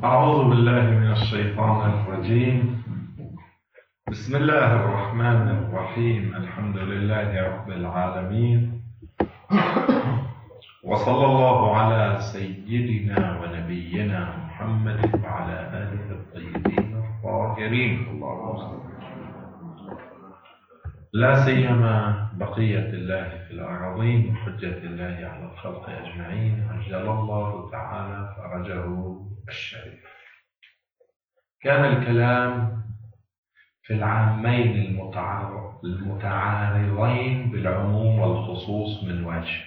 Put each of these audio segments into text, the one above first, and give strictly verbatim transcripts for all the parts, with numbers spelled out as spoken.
أعوذ بالله من الشيطان الرجيم. بسم الله الرحمن الرحيم. الحمد لله رب العالمين، وصلى الله على سيدنا ونبينا محمد وعلى آله الطيبين الطاهرين، اللهم لا سيما بقية الله في الأراضين وحجة الله على الخلق أجمعين، عجل الله تعالى فرجه الشريف. كان الكلام في العامين المتعارضين بالعموم والخصوص من وجه.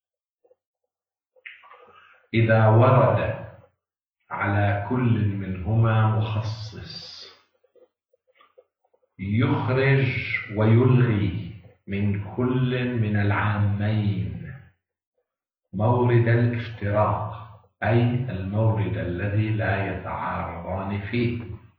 إذا ورد على كل منهما مخصص يخرج ويلغي من كل من العامين مورد الافتراق، أي المورد الذي لا يتعارضان فيه.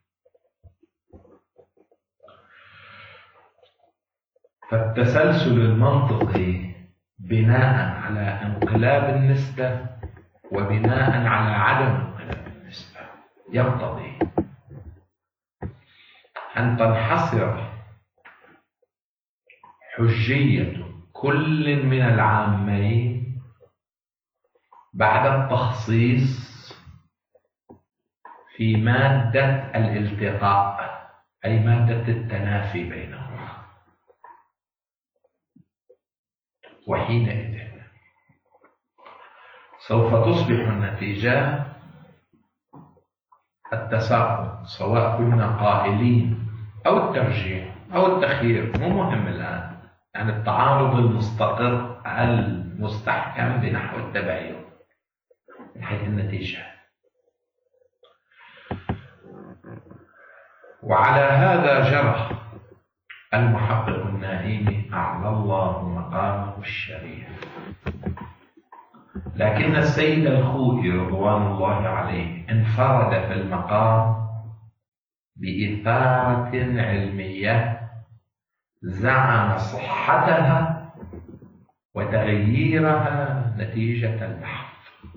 فالتسلسل المنطقي بناء على انقلاب النسبة وبناء على عدم انقلاب النسبة يقتضي أن تنحصر حجية كل من العامين بعد التخصيص في مادة الالتقاء، أي مادة التنافي بينهما. وحينئذ سوف تصبح النتيجة التساقط، سواء كنا قائلين أو الترجيح أو التخيير، مو مهم الآن، يعني التعارض المستقر المستحكم بنحو التباين من حيث النتيجة. وعلى هذا جرى المحقق النائمي أعلى الله مقامه الشريف. لكن السيد الخوئي رضوان الله عليه انفرد في المقام بإثارة علمية زعم صحتها وتغييرها نتيجة البحث،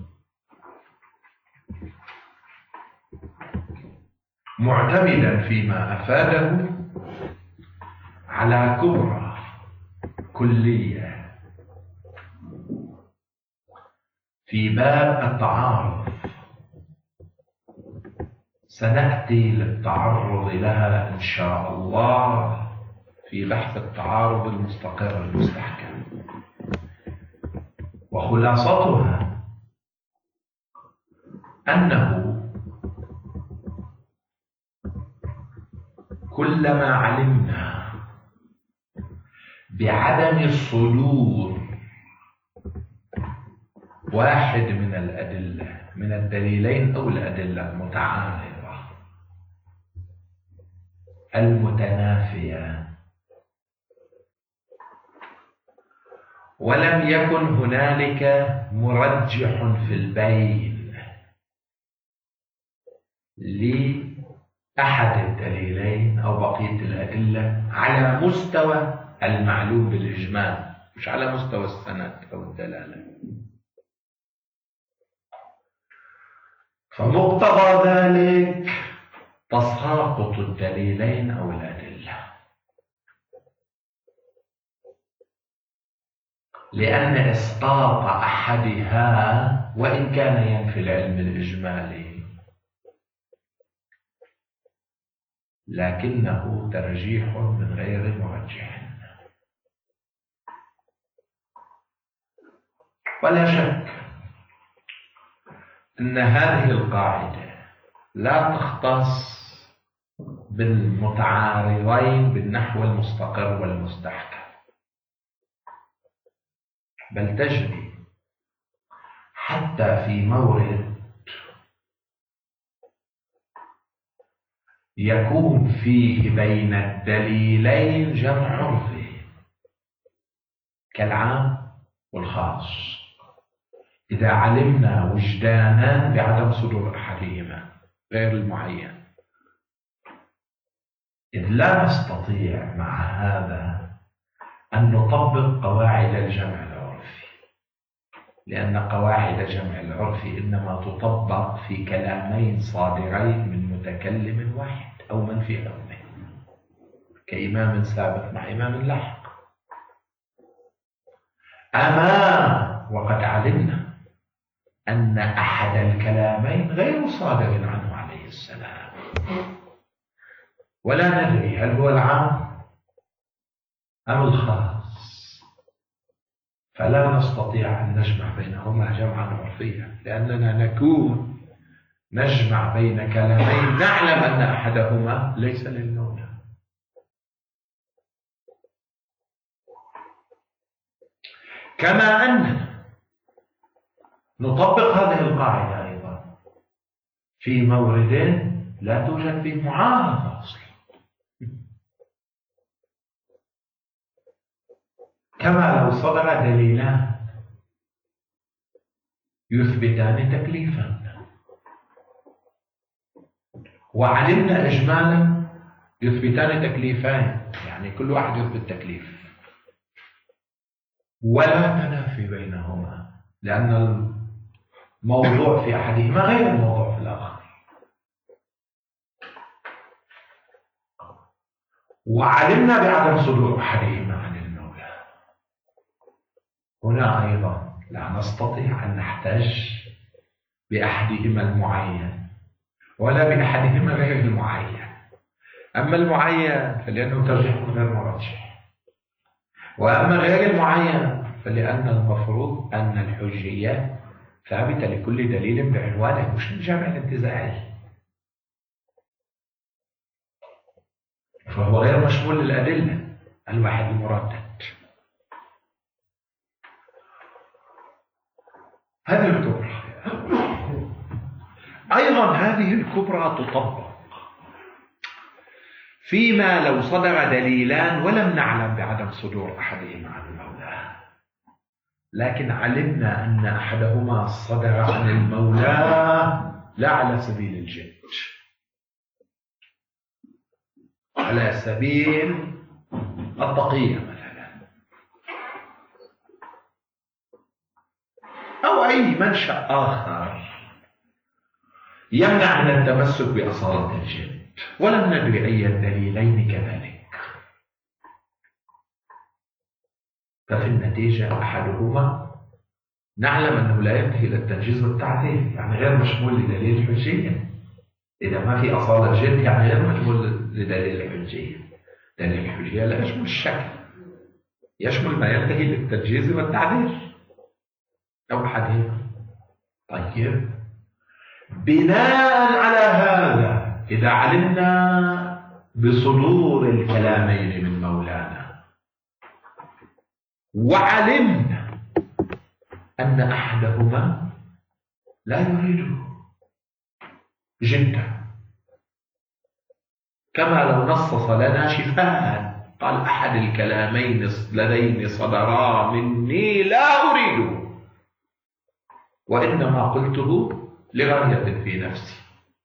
معتمدا فيما أفاده على كبرى كلية في باب التعارض سنأتي للتعرض لها إن شاء الله في بحث التعارض المستقر المستحكم. وخلاصتها أنه كلما علمنا بعدم صدور واحد من الأدلة من الدليلين أو الأدلة المتعارضة المتنافية ولم يكن هنالك مرجح في البين لأحد الدليلين أو بقية الأدلة على مستوى المعلوم بالإجمال، مش على مستوى السند أو الدلالة، فمقتضى ذلك تساقط الدليلين أو الأدلة، لأن إسقاط أحدها وإن كان ينفي العلم الإجمالي لكنه ترجيح من غير مرجح. ولا شك أن هذه القاعدة لا تختص بالمتعارضين بالنحو المستقر والمستحكم، بل تجري حتى في مورد يكون فيه بين الدليلين جمع عرفي كالعام والخاص، إذا علمنا وجدانا بعدم صدور أحدهما غير المعين، إذ لا نستطيع مع هذا أن نطبق قواعد الجمع العرفي. لأن قواعد جمع العرف إنما تطبق في كلامين صادرين من متكلم واحد أو من في حكمه، كإمام سابق مع إمام لاحق. أما وقد علمنا أن أحد الكلامين غير صادر عنه عليه السلام، ولا ندري هل هو العام أم الخاص، فلا نستطيع أن نجمع بينهما جمعا عرفيا، لأننا نكون نجمع بين كلامين نعلم أن أحدهما ليس للمولى. كما أننا نطبق هذه القاعدة أيضا في مورد لا توجد فيه معارضة أصلا، كما لو صدر دليلان يثبتان تكليفا، وعلمنا إجمالا يثبتان تكليفين، يعني كل واحد يثبت تكليف، ولا تنافي بينهما، لأن الموضوع في أحدهما غير الموضوع في الآخر. وعلمنا بعدم صدور أحدهما عن المولى. هنا أيضا لا نستطيع أن نحتج بأحدهما المعين ولا بأحدهما غير المعين. أما المعين فلأنه ترجيح غير مرجح، وأما غير المعين فلأن المفروض أن الحجية ثابتة لكل دليل بعنوانه، مش الجامع الانتزاعي، فهو غير مشمول للأدلة الواحد المردد. هذه الكبرى. أيضا هذه الكبرى تطبق فيما لو صدر دليلان ولم نعلم بعدم صدور أحدهما عن المولى، لكن علمنا أن أحدهما صدر عن المولى لا على سبيل الجد، على سبيل التقية مثلا، أو أي منشأ آخر يمنع من التمسك بأصالة الجد، ولم ندري أي الدليلين كذلك، ففي النتيجة أحدهما نعلم أنه لا ينتهي إلى التنجيز والتعديل، يعني غير مشمول لدليل الحجية. إذا ما في أصالة جد يعني غير مشمول لدليل الحجية. دليل الحجية لا يشمل الشكل، يشمل ما ينتهي للتنجيز والتعديل أو أحدهما. طيب، بناء على هذا إذا علمنا بصدور الكلامين من مولانا وعلمنا أن أحدهما لا يريده جدا، كما لو نصص لنا شفاء قال أحد الكلامين لدين صدرا مني لا أريده، وإنما قلته لغاية في نفسي،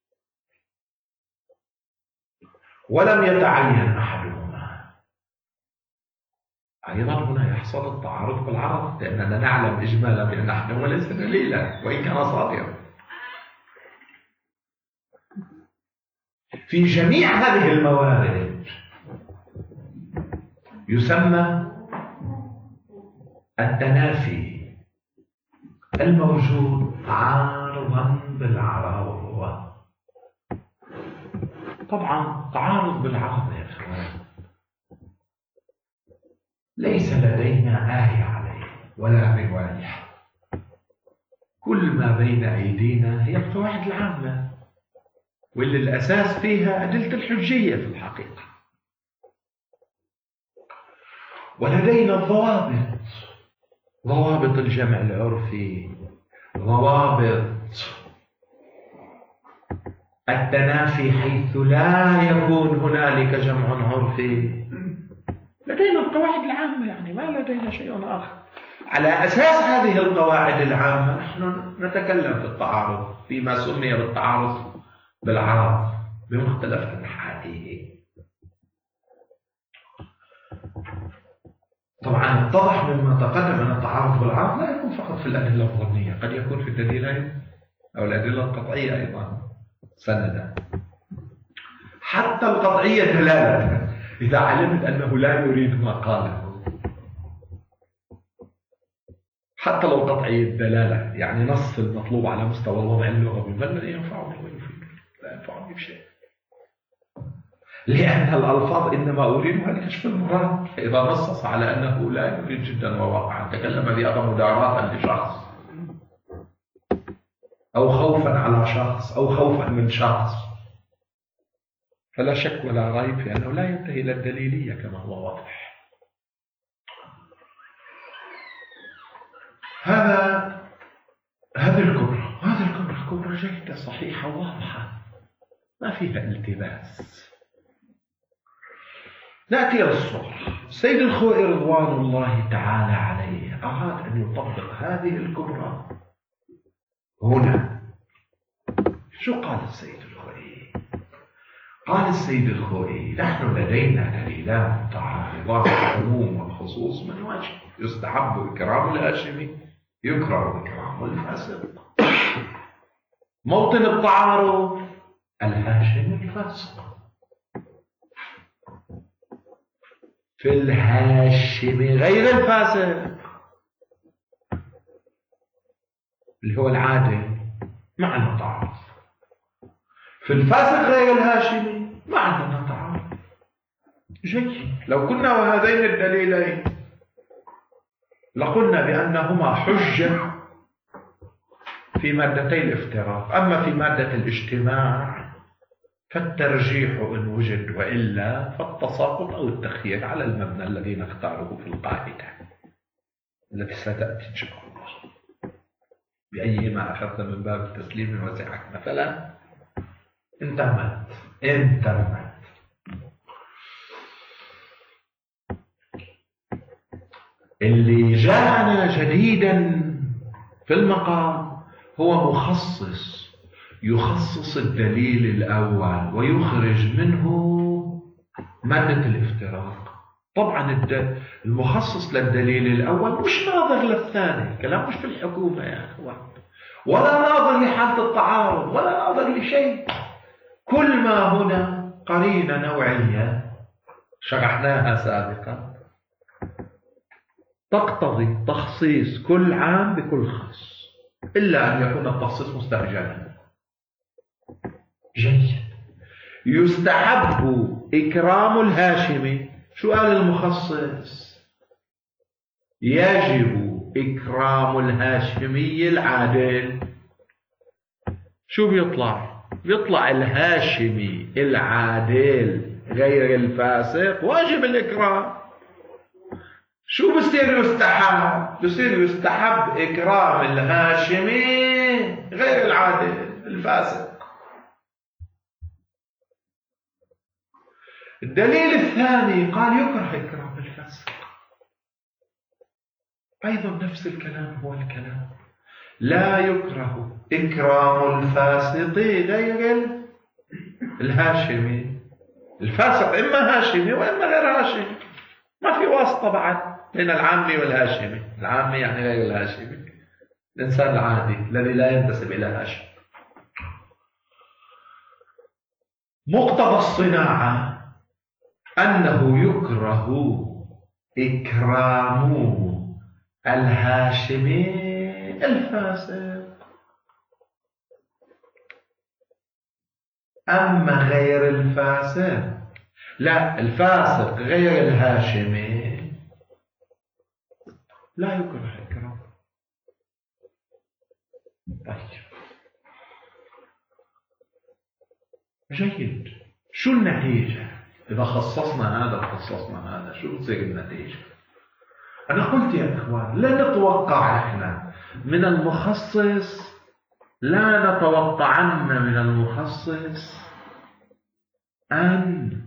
ولم يتعين أحدهما. أيضا هنا يحصل التعارض بالعرض، لأننا نعلم إجمالا بأن أحدهما ليس دليلا وإن كان صادرا. في جميع هذه الموارد يسمى التنافي الموجود عارضا بالعرض. طبعا تعارض بالعرض يا اخوان ليس لدينا آية عليه ولا رواية، كل ما بين أيدينا هي القواعد العامة واللي الأساس فيها أدلة الحجية في الحقيقة، ولدينا الضوابط، ضوابط الجمع العرفي، ضوابط التنافي حيث لا يكون هنالك جمع عرفي. لدينا القواعد العامة، يعني ما لدينا شيء آخر. على أساس هذه القواعد العامة نحن نتكلم في التعارض فيما سمي بالتعارض بالعرض بمختلف أنحائه. طبعا اتضح مما تقدم أن التعارض بالعرض لا يكون فقط في الأدلة الظنية، قد يكون في الدليلين أو الأدلة القطعية أيضا سندا. حتى القطعية دلالة، إذا علمت أنه لا يريد ما قاله، حتى لو قطعية الدلالة يعني نص المطلوب على مستوى الوضع اللغوي، بل لا ينفعني ويفيد، لا ينفعني بشيء، لأن الألفاظ إنما أريدها لكشف المراد. إذا نصص على أنه لا يريد جدا وواقعا، تكلم بهذا مداراة لشخص أو خوفا على شخص أو خوفا من شخص، فلا شك ولا ريب في أنه لا ينتهي إلى الدليلية كما هو واضح. هذا هذه الكبرى، هذه الكبرى كبرى جيدة صحيحة واضحة ما فيها التباس. نأتي إلى الصورة. سيد الخوئي رضوان الله تعالى عليه أراد أن يطبق هذه الكبرى هنا. شو قال السيد الخوئي؟ قال السيد الخوئي: نحن لدينا دليلان متعارضان، العموم والخصوص من وجه، يستحب إكرام الهاشمي، يكره إكرام الفاسق. موطن التعارض الهاشمي الفاسق. في الهاشمي غير الفاسق اللي هو العادل مع المتعارض، في الفاسق غير الهاشمي مع المتعارض. جيد. لو كنا وهذين الدليلين لقلنا بأنهما حجة في مادتي الافتراق، أما في مادة الاجتماع فالترجيح إن وجد، وإلا فالتساقط أو التخيير على المبنى الذي نختاره في القاعدة التي ستأتي إن شاء الله. بأيما أخذت من باب التسليم وسعك مثلا انتمت انتمت اللي جاءنا جديدا في المقام هو مخصص يخصص الدليل الأول ويخرج منه مادة الافتراق. طبعا المخصص للدليل الأول مش ناظر للثاني، كلام مش في الحكومة يا أخوان، ولا ناظر لحالة التعارض، ولا ناظر لشيء. كل ما هنا قرينة نوعية شرحناها سابقا تقتضي تخصيص كل عام بكل خاص، إلا أن يكون التخصيص مستعجلا. جيد. يستحب إكرام الهاشمي. شو قال المخصص؟ يجب إكرام الهاشمي العادل. شو بيطلع؟ بيطلع الهاشمي العادل غير الفاسق واجب الإكرام. شو بصير يستحب؟ بصير يستحب إكرام الهاشمي غير العادل الفاسق. الدليل الثاني قال يكره إكرام الفاسق، أيضا نفس الكلام هو الكلام، لا يكره إكرام الفاسق غير الهاشمي. الفاسق إما هاشمي وإما غير هاشمي، ما في واسطة بعد بين العامي والهاشمي. العامي يعني غير الهاشمي، الإنسان العادي الذي لا ينتسب إلى هاشم. مقتضى الصناعة أنه يكره إكرام الهاشمي الفاسق، أما غير الفاسق لا، الفاسق غير الهاشمي لا يكره إكرام. طيب جيد. شو النتيجة إذا خصصنا هذا وخصصنا هذا؟ شو بتصير النتيجة؟ أنا قلت يا إخوان لا نتوقع إحنا من المخصص، لا نتوقعن من المخصص أن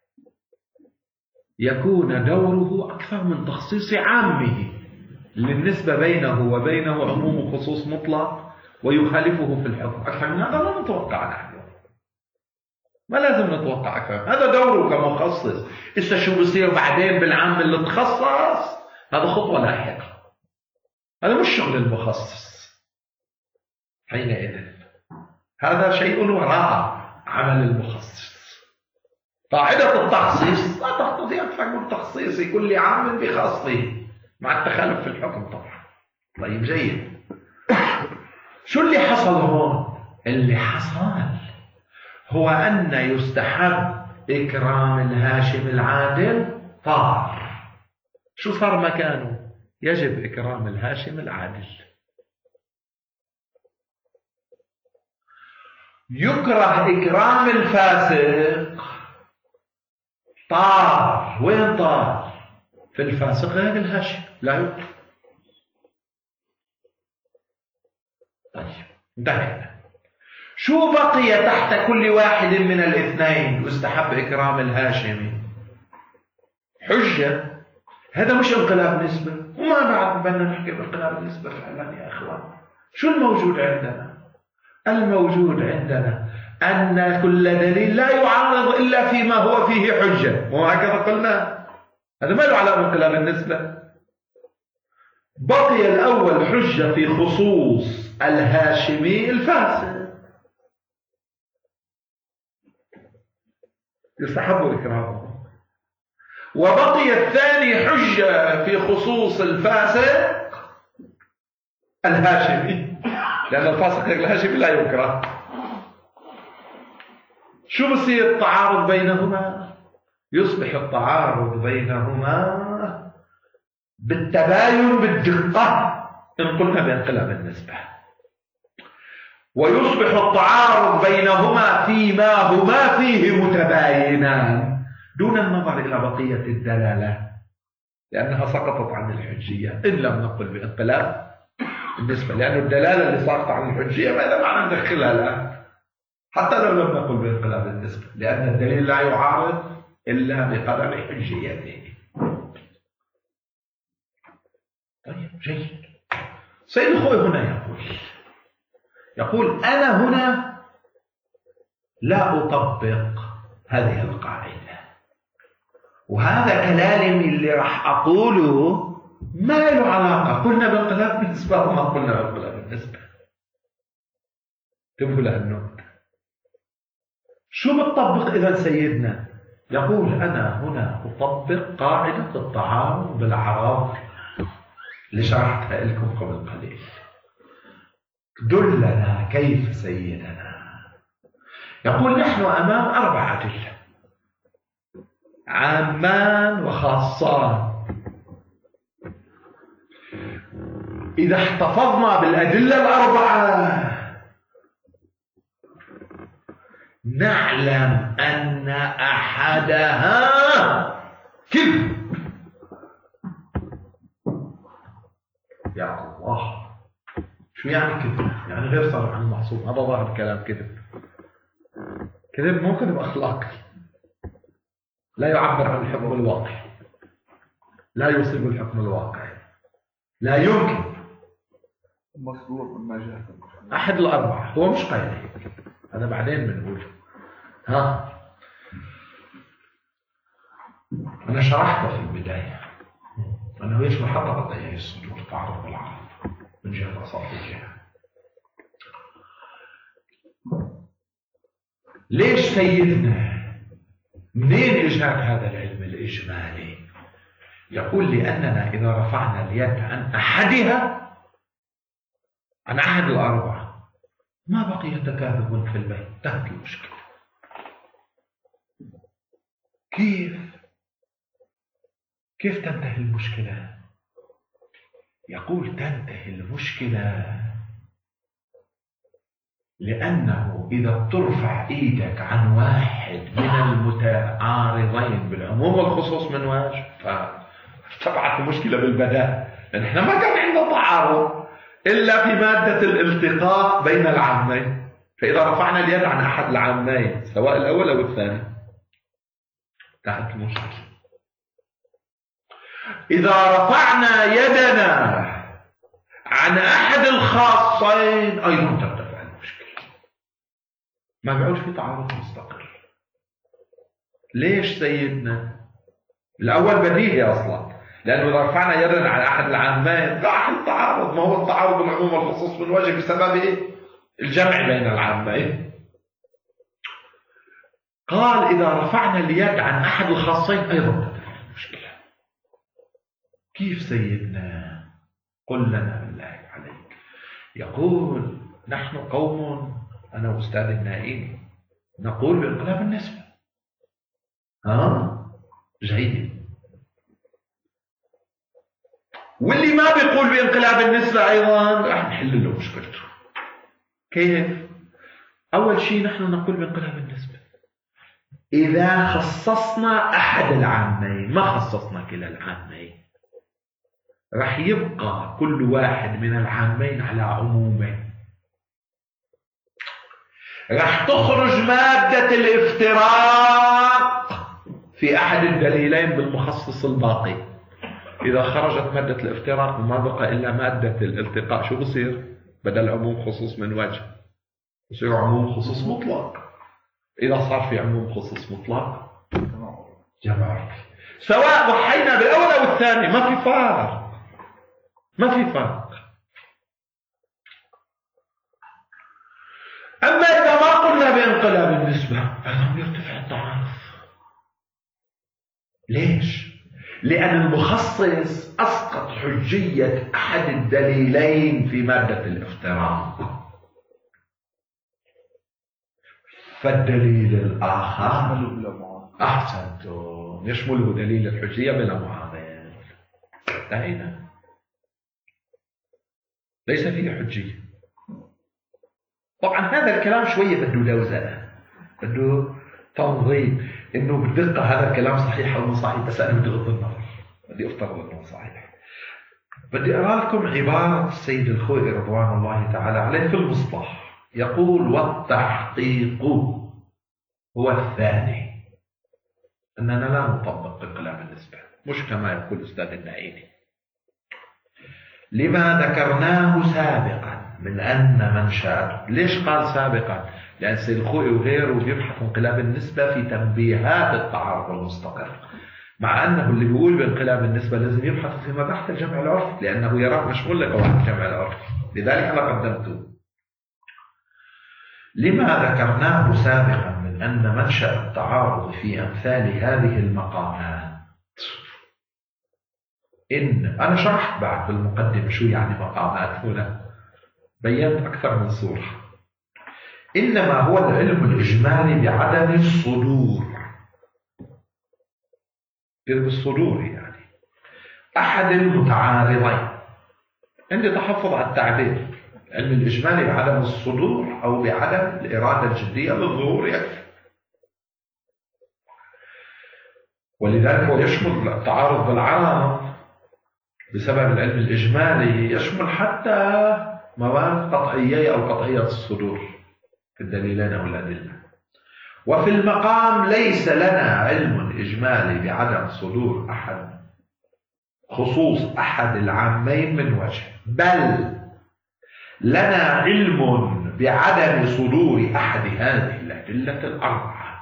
يكون دوره أكثر من تخصيص عامه للنسبة بينه وبينه عموم وخصوص مطلق ويخالفه في الحكم. أكثر من هذا لا نتوقع نحن، ما لازم نتوقع أكثر. هذا دوره كمخصص. إسا شو بصير بعدين بالعام اللي تخصص؟ هذا خطوة لاحقة، هذا مش شغل المخصص. حينئذ هذا شيء وراء عمل المخصص. قاعدة التخصيص لا تقتضي أكثر من تخصيص كل عام بخاصه مع التخلف في الحكم طبعا. طيب جيد. شو اللي حصل هون؟ اللي حصل هو أن يستحب إكرام الهاشم العادل طار. شو صار مكانه؟ يجب إكرام الهاشم العادل. يكره إكرام الفاسق طار. وين طار؟ في الفاسق غير الهاشم لا يكره. طيب انتهينا. شو بقي تحت كل واحد من الاثنين يستحب إكرام الهاشمي؟ حجة. هذا مش انقلاب نسبة، وما بعد بدنا نحكي بانقلاب النسبة فعلا يا أخوان. شو الموجود عندنا؟ الموجود عندنا أن كل دليل لا يعارض إلا فيما هو فيه حجة، وهكذا قلنا. هذا ما له علاقة بانقلاب النسبة. بقي الأول حجة في خصوص الهاشمي الفاسد، يستحب إكرامه. وبقي الثاني حجة في خصوص الفاسق الهاشمي، لأن الفاسق الهاشمي لا يكره. شو بصير التعارض بينهما؟ يصبح التعارض بينهما بالتباين بالدقة إن قلنا بانقلاب النسبة، ويصبح التعارض بينهما فيما هما فيه متباينان دون النظر إلى بقية الدلالة، لأنها سقطت عن الحجية إن لم نقل بانقلاب النسبة، لأن الدلالة اللي سقطت عن الحجية ماذا معنى ندخلها الآن حتى لو لم نقل بانقلاب النسبة، لأن الدليل لا يعارض إلا بقدر حجيته. طيب جيد. سيد الخوي هنا يقول يقول أنا هنا لا أطبق هذه القاعدة، وهذا كلامي اللي راح أقوله ما له علاقة قلنا بانقلاب النسبة وما قلنا بانقلاب النسبة. انتبهوا لهالنقطة. شو بتطبق إذا سيدنا؟ يقول أنا هنا أطبق قاعدة التعارض بالأعراض اللي شرحتها لكم قبل قليل. دلنا كيف سيدنا. يقول نحن أمام أربع أدلة، عامان وخاصان. إذا احتفظنا بالأدلة الأربعة نعلم أن أحدها كذب. يا الله، شو يعني كذب؟ يعني غير صرف عن المحصول. هذا ظاهر الكلام كذب. كذب مو كذب أخلاقي، لا يعبر عن الحكم الواقعي، لا يصيب الحكم الواقعي، لا يمكن. مصدور مما جاء أحد الأربعة هو مش قايل، هذا بعدين بنقول. ها أنا شرحت في البداية أنه ليش محطة هي الصدور تعرض بالعرض من جهة أصابع الجهة. ليش سيدنا؟ منين إجاك هذا العلم الإجمالي؟ يقول لأننا إذا رفعنا اليد عن أحدها، عن أحد الأربعة، ما بقي تكاذب في البيت، انتهت المشكلة. كيف؟ كيف تنتهي المشكلة؟ يقول تنتهي المشكلة لأنه إذا بترفع إيدك عن واحد من المتعارضين بالعموم والخصوص من واجب فارتفعت المشكلة بالبداء، لأن احنا ما كان عندنا تعارض إلا في مادة الالتقاء بين العامين. فإذا رفعنا اليد عن أحد العامين سواء الأول أو الثاني انتهت المشكلة. إذا رفعنا يدنا عن أحد الخاصين أيضا ترتفع المشكلة، ما بيعود في تعارض مستقر. ليش سيدنا؟ الأول بديهي أصلا، لأنه إذا رفعنا يدنا على أحد العامين راح التعارض. ما هو التعارض العموم والخصوص من وجه بسبب الجمع بين العامين. قال إذا رفعنا اليد عن أحد الخاصين أيضا تدخل المشكلة. كيف سيدنا؟ قل لنا بالله عليك. يقول نحن قوم، أنا وأستاذ النائين، نقول بانقلاب النسبة. ها جيد. واللي ما بيقول بانقلاب النسبة أيضا راح نحل له مشكلته. كيف؟ أول شيء نحن نقول بانقلاب النسبة إذا خصصنا أحد العامين، ما خصصنا كلا العامين، راح يبقى كل واحد من العامين على عمومه. راح تخرج مادة الافتراق في أحد الدليلين بالمخصص الباقي. إذا خرجت مادة الافتراق وما بقى إلا مادة الالتقاء، شو بصير؟ بدل عموم خصوص من وجه يصير عموم خصوص مطلق. إذا صار في عموم خصوص مطلق جمع عرفي، سواء وحينا بالأول أو الثاني، ما في فرق، ما في فرق. أما إذا ما قلنا بانقلاب النسبة أيضا يرتفع التعارض. ليش؟ لأن المخصص أسقط حجية أحد الدليلين في مادة الافتراق، فالدليل الآخر أحسنتم يشمله دليل الحجية بلا معارض. انتهينا، ليس فيه حجية. طبعا هذا الكلام شوية بده لوزنة، بده تنظيم، انه بالدقة هذا الكلام صحيح او مو صحيح، بس انا بدي اغض النظر، بدي افترض انه صحيح. بدي اقرا لكم عبارة السيد الخوئي رضوان الله تعالى عليه في المصطلح. يقول والتحقيق هو الثاني، اننا لا نطبق انقلاب النسبة، مش كما يقول استاذ النائيني، لما ذكرناه سابقا من أن منشأته. ليش قال سابقا؟ لأن السيد الخوئي وغيره بيبحث انقلاب النسبة في تنبيهات التعارض المستقر، مع أنه اللي بيقول بانقلاب النسبة لازم يبحث في مباحث الجمع العرفي، لأنه يراه مشغول لقواعد الجمع العرفي، لذلك أنا قدمته. لما ذكرناه سابقا من أن منشأ التعارض في أمثال هذه المقامات، إن أنا شرحت بعد بالمقدمة شو يعني مقامات، هنا بيّنت أكثر من صورة. إنما هو العلم الإجمالي بعدم الصدور، بالصدور يعني أحد المتعارضين. عندي تحفظ على التعبير، العلم الإجمالي بعدم الصدور أو بعدم الإرادة الجدية للظهور يكفي. ولذلك هو يشمل التعارض بالعام بسبب العلم الإجمالي، يشمل حتى مواد قطعية أو قطعية الصدور في الدليلين أو الأدلة. وفي المقام ليس لنا علم إجمالي بعدم صدور أحد خصوص أحد العامين من وجه، بل لنا علم بعدم صدور أحد هذه الأدلة الأربعة.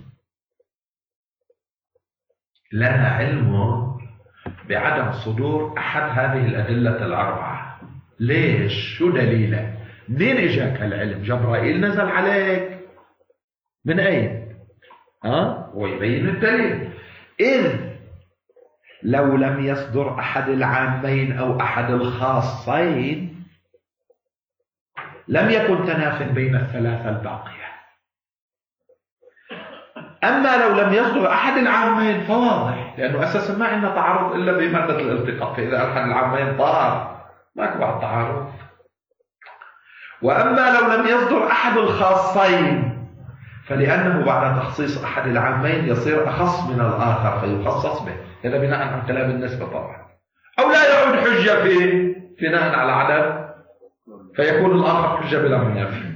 لنا علم بعدم صدور أحد هذه الأدلة الأربعة. ليش؟ شو دليله؟ منين إجاك هالعلم؟ جبرائيل نزل عليك؟ من أين؟ ها؟ ويبين الدليل. إذ لو لم يصدر أحد العامين أو أحد الخاصين لم يكن تناف بين الثلاثة الباقية. أما لو لم يصدر أحد العامين فواضح، لأنه أساسا ما عندنا تعارض إلا بمادة الالتقاء، فإذا أحد العامين طار ماكو بعد تعارض. وأما لو لم يصدر أحد الخاصين فلأنه بعد تخصيص أحد العامين يصير أخص من الآخر فيخصص به، هذا بناء عن كلام النسبة طبعا، أو لا يعود حجة فيه بناء على عدد فيكون الآخر حجة بلا منافي.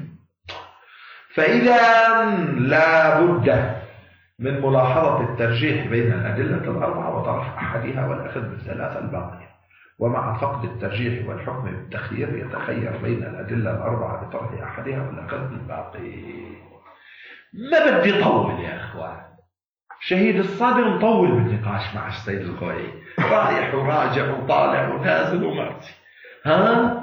فإذا لا بد من ملاحظة الترجيح بين الأدلة الأربعة وطرح أحدها والأخذ بالثلاثة الباقية، ومع فقد الترجيح والحكم بالتخيير يتخير بين الأدلة الأربعة بطرح أحدها والأخذ بالباقي. ما بدي طول يا أخوان، شهيد الصادر مطول بالنقاش مع السيد الخوئي، رايح وراجع وطالع ونازل ومرسي. ها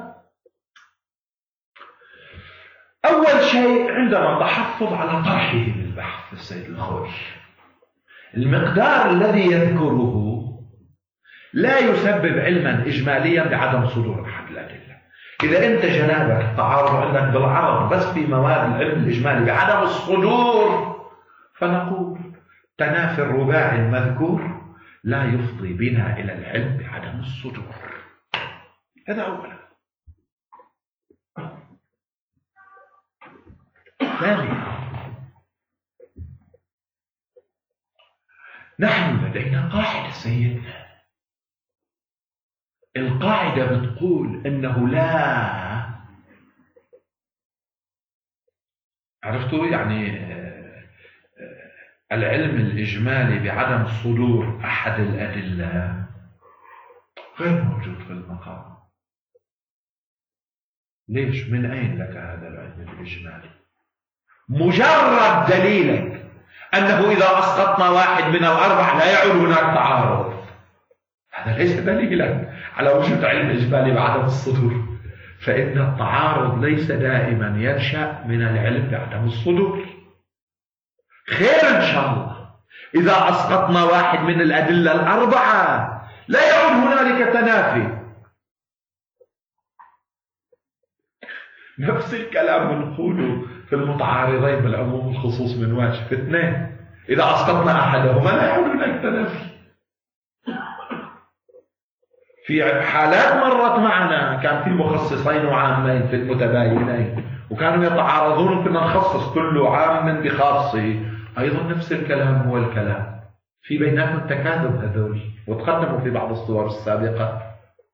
أول شيء عندما تحفظ على طرحه للبحث السيد الخوئي، المقدار الذي يذكره لا يسبب علما إجماليا بعدم صدور أحد الأدلة. إذا أنت جنابك التعارض عندك بالعرض بس في مواد العلم الإجمالي بعدم الصدور، فنقول تنافي الرباعي المذكور لا يفضي بنا إلى العلم بعدم الصدور. هذا أولا. ثانيا، نحن لدينا قاعدة سيدنا، القاعدة بتقول أنه لا، عرفتوا يعني العلم الإجمالي بعدم صدور أحد الأدلة غير موجود في المقام. ليش؟ من أين لك هذا العلم الإجمالي؟ مجرد دليلك أنه إذا أسقطنا واحد من الأربع لا يعود هناك تعارض، هذا ليس دليلا على وجود علم إجمالي بعدم الصدور. فإن التعارض ليس دائما ينشأ من العلم بعدم الصدور. خير إن شاء الله إذا أسقطنا واحد من الأدلة الأربعة لا يعود هنالك تنافي. نفس الكلام بنقوله في المتعارضين بالعموم والخصوص من واجب اثنين، إذا أسقطنا أحدهما لا يعود هناك تنافي. في حالات مرت معنا كان في مخصصين وعامين في المتباينين وكانوا يتعارضون، كنا نخصص كل عام بخاصه. أيضا نفس الكلام هو الكلام، في بيناتهم تكاذب هذول، وتقدموا في بعض الصور السابقة.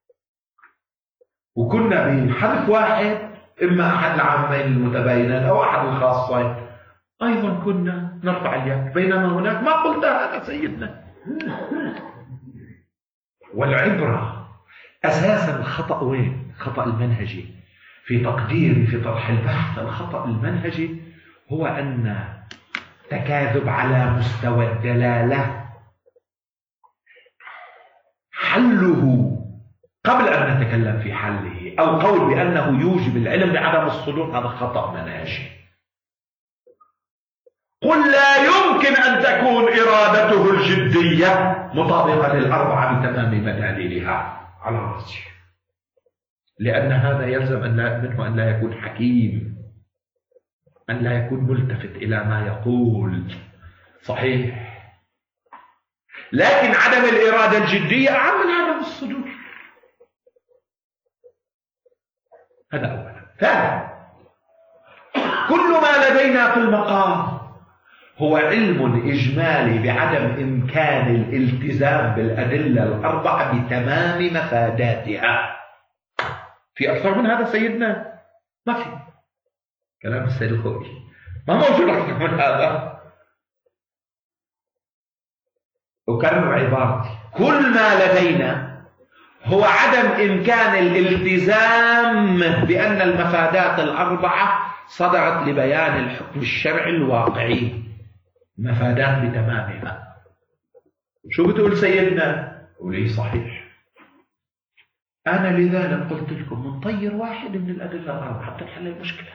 وكنا بحذف واحد، إما أحد العامين المتباينين أو أحد الخاصين، أيضا كنا نرفع اليد. بينما هناك ما قلت هذا سيدنا. والعبرة أساسا الخطأ وين؟ الخطأ المنهجي في تقديري في طرح البحث. الخطأ المنهجي هو أن تكاذب على مستوى الدلالة حله قبل أن نتكلم في حله، أو قول بأنه يوجب العلم بعدم الصدور، هذا خطأ منهجي. قل لا يمكن أن تكون إرادته الجدية مطابقة للأربعة بتمام مداليلها على رأسه، لأن هذا يلزم أن لا منه أن لا يكون حكيم، أن لا يكون ملتفت إلى ما يقول. صحيح، لكن عدم الإرادة الجدية أعم من عدم الصدور. هذا أولا. ثانيا، كل ما لدينا في المقام هو علم إجمالي بعدم إمكان الالتزام بالأدلة الأربعة بتمام مفاداتها. في أكثر من هذا سيدنا؟ ما في. كلام السيد الخوئي ما موجود أكثر من هذا. أكرر عبارتي، كل ما لدينا هو عدم إمكان الالتزام بأن المفادات الأربعة صدرت لبيان الحكم الشرعي الواقعي، مفادات بتمامها. شو بتقول سيدنا؟ قولي صحيح. أنا لذلك قلت لكم نطير واحد من الأدلة الأربعة حتى نحل المشكلة،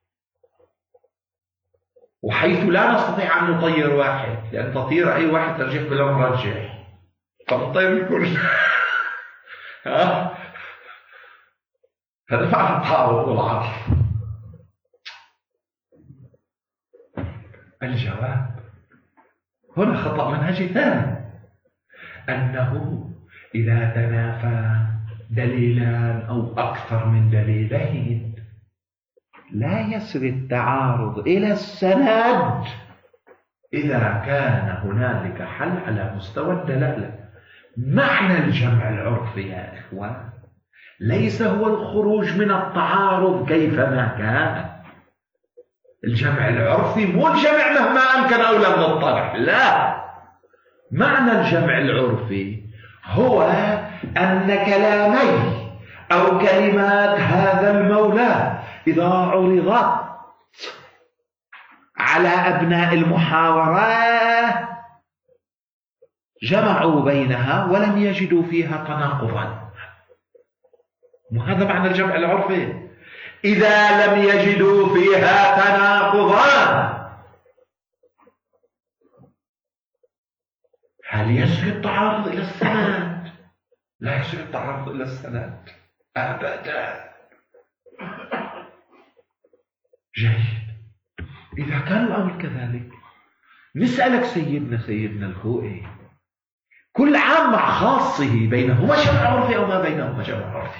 وحيث لا نستطيع أن نطير واحد، لأن تطير أي واحد ترجح بلا مرجح، فنطير الكل. ها هذا معنى التعارض والعطف. الجواب هنا خطأ منهجي ثاني، أنه إذا تنافى دليلان أو أكثر من دليلين لا يسري التعارض إلى السند إذا كان هنالك حل على مستوى الدلالة. معنى الجمع العرفي يا إخوان ليس هو الخروج من التعارض كيفما كان. الجمع العرفي مو الجمع مهما أمكن أو لم نطلع، لا. معنى الجمع العرفي هو أن كلامي أو كلمات هذا المولى إذا عرضت على أبناء المحاورة جمعوا بينها ولم يجدوا فيها تناقضا. وهذا معنى الجمع العرفي. إذا لم يجدوا فيها تناقضا هل يسري التعارض إلى السند؟ لا يسري التعارض إلى السند أبدا. جيد. إذا كان الأمر كذلك نسألك سيدنا سيدنا الخوئي، كل عام مع خاصه بينهما جمع عرفي أو ما بينهما جمع عرفي؟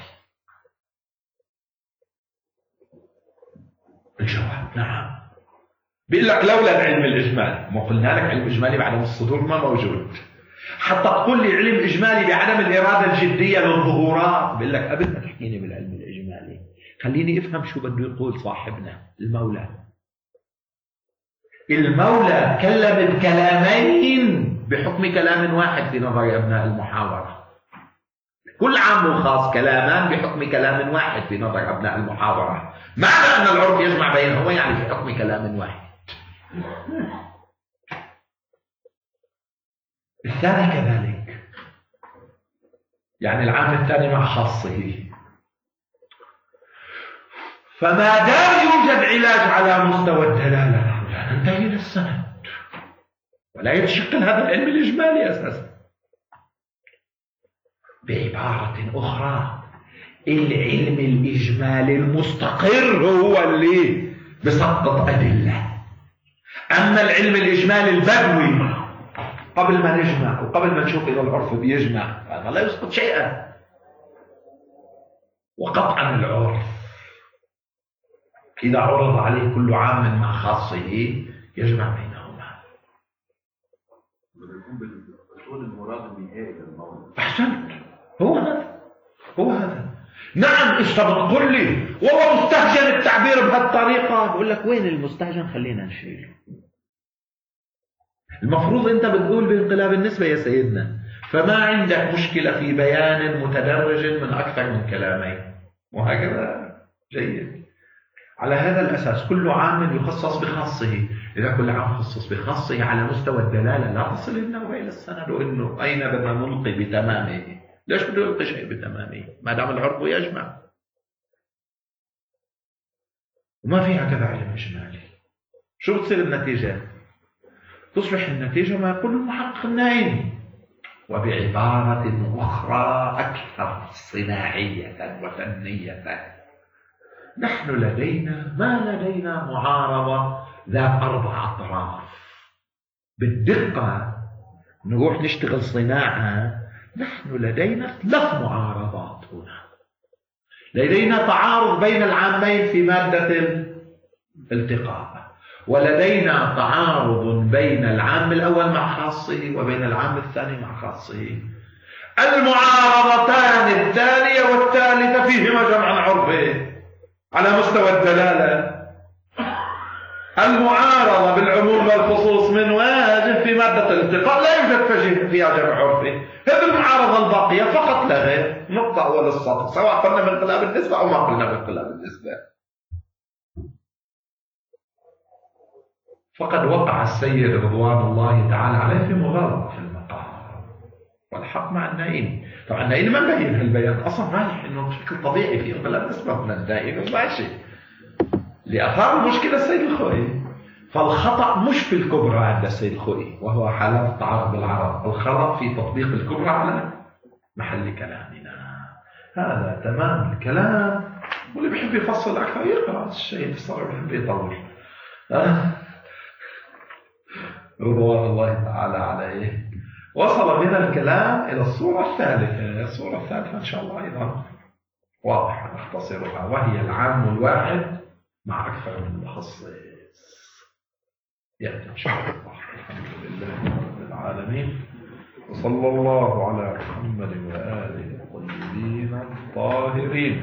الجواب نعم. بيقول لك لولا العلم الإجمالي. ما قلنا لك علم إجمالي بعدم الصدور ما موجود، حتى تقول لي علم إجمالي بعدم الإرادة الجدية للظهورات. بيقول لك قبل ما تحكيني بالعلم الإجمالي خليني أفهم شو بده يقول صاحبنا المولى. المولى كلم بكلامين بحكم كلام واحد في نظر أبناء المحاورة. كل عام وخاص كلامان بحكم كلام واحد في نظر أبناء المحاورة. معنى أن العرف يجمع بينهما يعني في حكم كلام واحد. الثاني كذلك، يعني العام الثاني مع خاصه. فما دام يوجد علاج على مستوى الدلالة لا ننتهي إلى السند ولا يتشكل هذا العلم الإجمالي أساسا. بعبارة أخرى العلم الإجمالي المستقر هو اللي بسقط أدلة. أما العلم الإجمالي البدوي قبل ما نجمع وقبل ما نشوف إلى العرف بيجمع هذا لا يسقط شيئا. وقطعا العرف إذا عرض عليه كل عام مع خاصه يجمع بينهما. يكون المراد النهائي للموضوع. أحسنت. هو هذا هو هذا. نعم اشتبط قل لي وهو مستهجن التعبير بهالطريقة. بقول لك وين المستهجن خلينا نشيله. المفروض انت بتقول بانقلاب النسبة يا سيدنا، فما عندك مشكلة في بيان متدرج من أكثر من كلامين وهكذا. جيد. على هذا الأساس كل عام يخصص بخاصه. إذا كل عام خصص بخاصه على مستوى الدلالة لا تصل النوع إلى السند. وإنه أين بدنا نلقي بتمامه؟ ليش بده يلقي شيء بتمامه ما دام العرف يجمع؟ وما في هكذا علم إجمالي. شو بتصير النتيجة؟ تصبح النتيجة ما يقول المحقق النائم. وبعبارة أخرى أكثر صناعية وفنية، نحن لدينا ما لدينا معارضة ذات أربع أطراف. بالدقة نروح نشتغل صناعة. نحن لدينا ثلاث معارضات هنا. لدينا تعارض بين العامين في مادة الالتقاء، ولدينا تعارض بين العام الأول مع خاصه وبين العام الثاني مع خاصه. المعارضتان الثانية والثالثة فيهما جمع عرفي على مستوى الدلالة. المعارضة بالعموم والخصوص من واجب في مادة الالتقاء لا يوجد فيها جمع عرفي. هذه المعارضة الباقية فقط لا غير. نقطة أول السطر سواء قلنا بانقلاب النسبة أو ما قلنا بانقلاب النسبة. فقد وقع السيد رضوان الله تعالى عليه في مغالطة في المقام والحق مع النائم. طبعا النائم ما بين هالبيان أصلا رايح إنه بشكل طبيعي في انقلاب نسبة من النائم ماشي لأثار المشكلة السيد الخوئي. فالخطأ مش في الكبرى عند السيد الخوئي وهو حالات التعارض بالعرض، الخطأ في تطبيق الكبرى على محل كلامنا. هذا تمام الكلام. واللي بيحب يفصل أكثر يقرأ الشيء الصغير بيحب يطول. أه؟ رضوان الله تعالى عليه. وصل بنا الكلام إلى الصورة الثالثة. الصورة الثالثة إن شاء الله أيضا واضحة نختصرها، وهي العام الواحد مع أكثر من مخصص. يأتي إن شاء الله. الحمد لله رب العالمين، وصلى الله على محمد وآله الطيبين الطاهرين.